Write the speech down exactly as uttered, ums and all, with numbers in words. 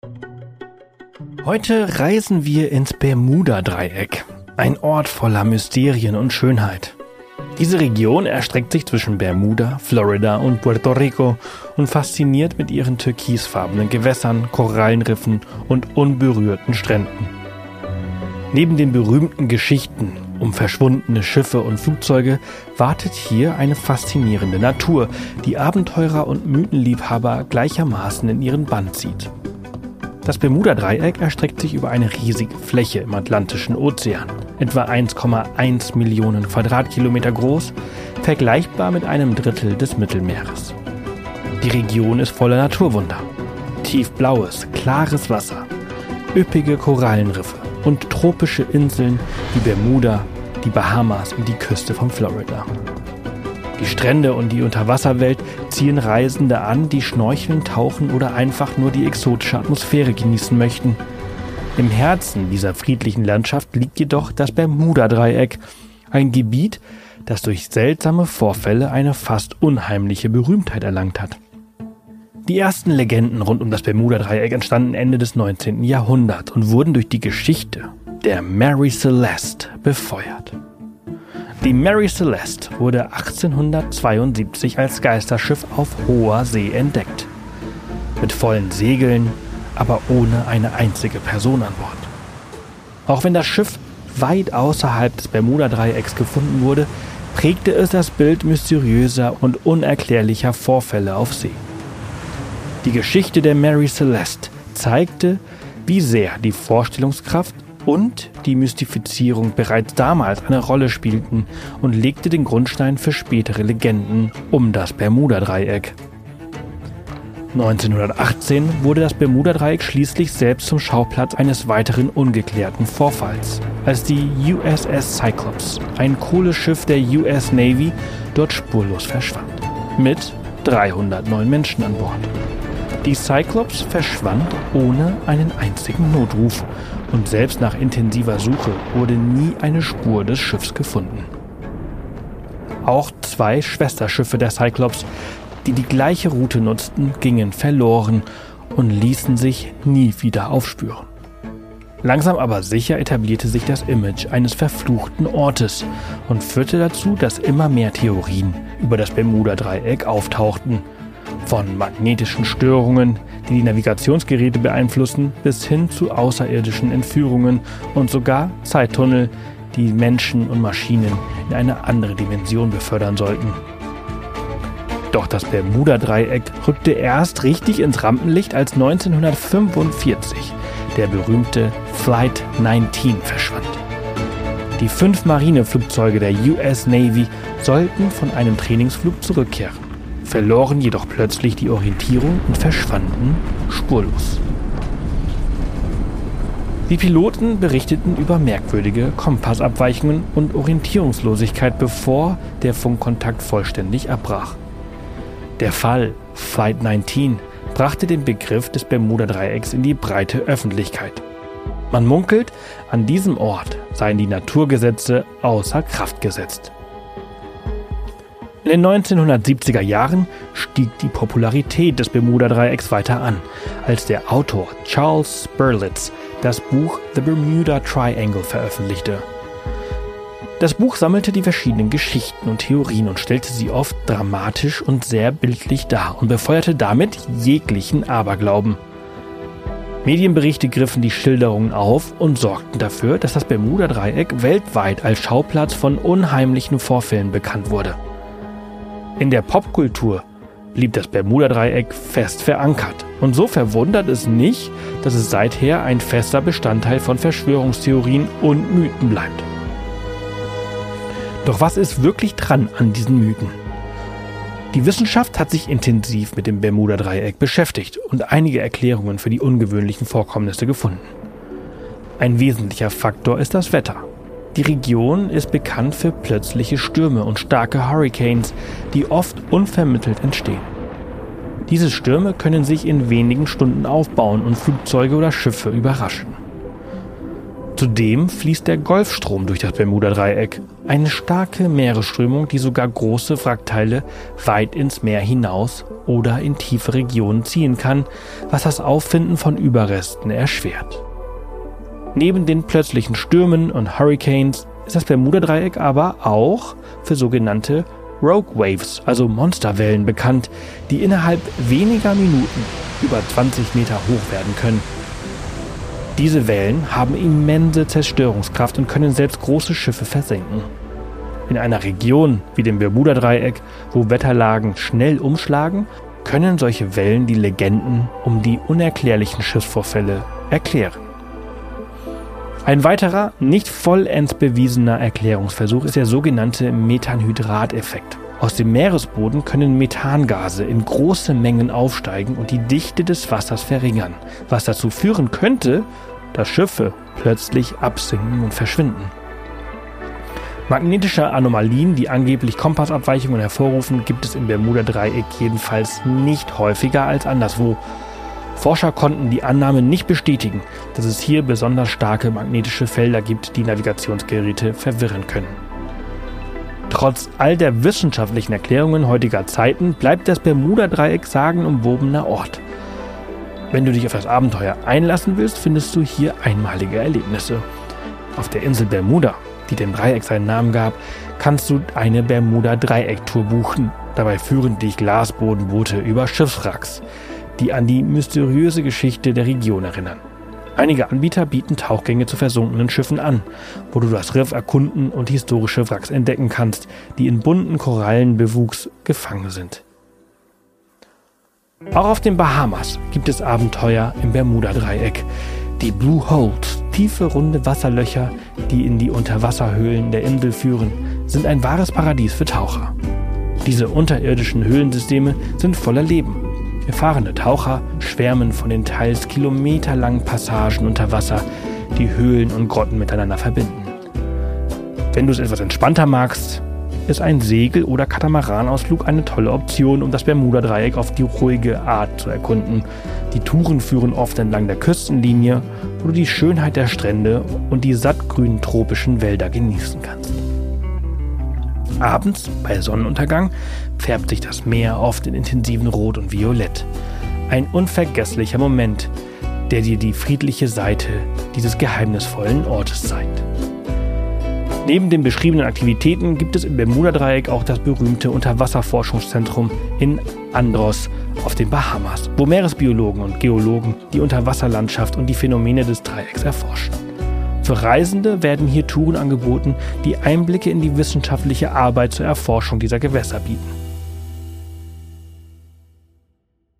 Heute reisen wir ins Bermuda-Dreieck, ein Ort voller Mysterien und Schönheit. Diese Region erstreckt sich zwischen Bermuda, Florida und Puerto Rico und fasziniert mit ihren türkisfarbenen Gewässern, Korallenriffen und unberührten Stränden. Neben den berühmten Geschichten um verschwundene Schiffe und Flugzeuge wartet hier eine faszinierende Natur, die Abenteurer und Mythenliebhaber gleichermaßen in ihren Bann zieht. Das Bermuda-Dreieck erstreckt sich über eine riesige Fläche im Atlantischen Ozean, etwa eins Komma eins Millionen Quadratkilometer groß, vergleichbar mit einem Drittel des Mittelmeeres. Die Region ist voller Naturwunder. Tiefblaues, klares Wasser, üppige Korallenriffe und tropische Inseln wie Bermuda, die Bahamas und die Küste von Florida. Die Strände und die Unterwasserwelt ziehen Reisende an, die schnorcheln, tauchen oder einfach nur die exotische Atmosphäre genießen möchten. Im Herzen dieser friedlichen Landschaft liegt jedoch das Bermuda-Dreieck, ein Gebiet, das durch seltsame Vorfälle eine fast unheimliche Berühmtheit erlangt hat. Die ersten Legenden rund um das Bermuda-Dreieck entstanden Ende des neunzehnten Jahrhunderts und wurden durch die Geschichte der Mary Celeste befeuert. Die Mary Celeste wurde achtzehnhundertzweiundsiebzig als Geisterschiff auf hoher See entdeckt. Mit vollen Segeln, aber ohne eine einzige Person an Bord. Auch wenn das Schiff weit außerhalb des Bermuda-Dreiecks gefunden wurde, prägte es das Bild mysteriöser und unerklärlicher Vorfälle auf See. Die Geschichte der Mary Celeste zeigte, wie sehr die Vorstellungskraft und die Mystifizierung bereits damals eine Rolle spielten und legte den Grundstein für spätere Legenden um das Bermuda-Dreieck. neunzehnhundertachtzehn wurde das Bermuda-Dreieck schließlich selbst zum Schauplatz eines weiteren ungeklärten Vorfalls, als die U S S Cyclops, ein Kohleschiff der U S Navy, dort spurlos verschwand, mit dreihundertneun Menschen an Bord. Die Cyclops verschwand ohne einen einzigen Notruf und selbst nach intensiver Suche wurde nie eine Spur des Schiffs gefunden. Auch zwei Schwesterschiffe der Cyclops, die die gleiche Route nutzten, gingen verloren und ließen sich nie wieder aufspüren. Langsam aber sicher etablierte sich das Image eines verfluchten Ortes und führte dazu, dass immer mehr Theorien über das Bermuda-Dreieck auftauchten. Von magnetischen Störungen, die die Navigationsgeräte beeinflussen, bis hin zu außerirdischen Entführungen und sogar Zeittunnel, die Menschen und Maschinen in eine andere Dimension befördern sollten. Doch das Bermuda-Dreieck rückte erst richtig ins Rampenlicht, als neunzehnhundertfünfundvierzig der berühmte Flight neunzehn verschwand. Die fünf Marineflugzeuge der U S Navy sollten von einem Trainingsflug zurückkehren, verloren jedoch plötzlich die Orientierung und verschwanden spurlos. Die Piloten berichteten über merkwürdige Kompassabweichungen und Orientierungslosigkeit, bevor der Funkkontakt vollständig abbrach. Der Fall Flight neunzehn brachte den Begriff des Bermuda-Dreiecks in die breite Öffentlichkeit. Man munkelt, an diesem Ort seien die Naturgesetze außer Kraft gesetzt. In den neunzehnhundertsiebziger Jahren stieg die Popularität des Bermuda-Dreiecks weiter an, als der Autor Charles Berlitz das Buch The Bermuda Triangle veröffentlichte. Das Buch sammelte die verschiedenen Geschichten und Theorien und stellte sie oft dramatisch und sehr bildlich dar und befeuerte damit jeglichen Aberglauben. Medienberichte griffen die Schilderungen auf und sorgten dafür, dass das Bermuda-Dreieck weltweit als Schauplatz von unheimlichen Vorfällen bekannt wurde. In der Popkultur blieb das Bermuda-Dreieck fest verankert. Und so verwundert es nicht, dass es seither ein fester Bestandteil von Verschwörungstheorien und Mythen bleibt. Doch was ist wirklich dran an diesen Mythen? Die Wissenschaft hat sich intensiv mit dem Bermuda-Dreieck beschäftigt und einige Erklärungen für die ungewöhnlichen Vorkommnisse gefunden. Ein wesentlicher Faktor ist das Wetter. Die Region ist bekannt für plötzliche Stürme und starke Hurricanes, die oft unvermittelt entstehen. Diese Stürme können sich in wenigen Stunden aufbauen und Flugzeuge oder Schiffe überraschen. Zudem fließt der Golfstrom durch das Bermuda-Dreieck, eine starke Meeresströmung, die sogar große Wrackteile weit ins Meer hinaus oder in tiefe Regionen ziehen kann, was das Auffinden von Überresten erschwert. Neben den plötzlichen Stürmen und Hurricanes ist das Bermuda-Dreieck aber auch für sogenannte Rogue Waves, also Monsterwellen, bekannt, die innerhalb weniger Minuten über zwanzig Meter hoch werden können. Diese Wellen haben immense Zerstörungskraft und können selbst große Schiffe versenken. In einer Region wie dem Bermuda-Dreieck, wo Wetterlagen schnell umschlagen, können solche Wellen die Legenden um die unerklärlichen Schiffsvorfälle erklären. Ein weiterer, nicht vollends bewiesener Erklärungsversuch ist der sogenannte Methanhydrat-Effekt. Aus dem Meeresboden können Methangase in große Mengen aufsteigen und die Dichte des Wassers verringern, was dazu führen könnte, dass Schiffe plötzlich absinken und verschwinden. Magnetische Anomalien, die angeblich Kompassabweichungen hervorrufen, gibt es im Bermuda-Dreieck jedenfalls nicht häufiger als anderswo. Forscher konnten die Annahme nicht bestätigen, dass es hier besonders starke magnetische Felder gibt, die Navigationsgeräte verwirren können. Trotz all der wissenschaftlichen Erklärungen heutiger Zeiten bleibt das Bermuda-Dreieck sagenumwobener Ort. Wenn du dich auf das Abenteuer einlassen willst, findest du hier einmalige Erlebnisse. Auf der Insel Bermuda, die dem Dreieck seinen Namen gab, kannst du eine Bermuda-Dreieck-Tour buchen. Dabei führen dich Glasbodenboote über Schiffswracks, die an die mysteriöse Geschichte der Region erinnern. Einige Anbieter bieten Tauchgänge zu versunkenen Schiffen an, wo du das Riff erkunden und historische Wracks entdecken kannst, die in bunten Korallenbewuchs gefangen sind. Auch auf den Bahamas gibt es Abenteuer im Bermuda-Dreieck. Die Blue Holes, tiefe runde Wasserlöcher, die in die Unterwasserhöhlen der Insel führen, sind ein wahres Paradies für Taucher. Diese unterirdischen Höhlensysteme sind voller Leben. Erfahrene Taucher schwärmen von den teils kilometerlangen Passagen unter Wasser, die Höhlen und Grotten miteinander verbinden. Wenn du es etwas entspannter magst, ist ein Segel- oder Katamaranausflug eine tolle Option, um das Bermuda-Dreieck auf die ruhige Art zu erkunden. Die Touren führen oft entlang der Küstenlinie, wo du die Schönheit der Strände und die sattgrünen tropischen Wälder genießen kannst. Abends, bei Sonnenuntergang, färbt sich das Meer oft in intensiven Rot und Violett. Ein unvergesslicher Moment, der dir die friedliche Seite dieses geheimnisvollen Ortes zeigt. Neben den beschriebenen Aktivitäten gibt es im Bermuda-Dreieck auch das berühmte Unterwasserforschungszentrum in Andros auf den Bahamas, wo Meeresbiologen und Geologen die Unterwasserlandschaft und die Phänomene des Dreiecks erforschen. Für Reisende werden hier Touren angeboten, die Einblicke in die wissenschaftliche Arbeit zur Erforschung dieser Gewässer bieten.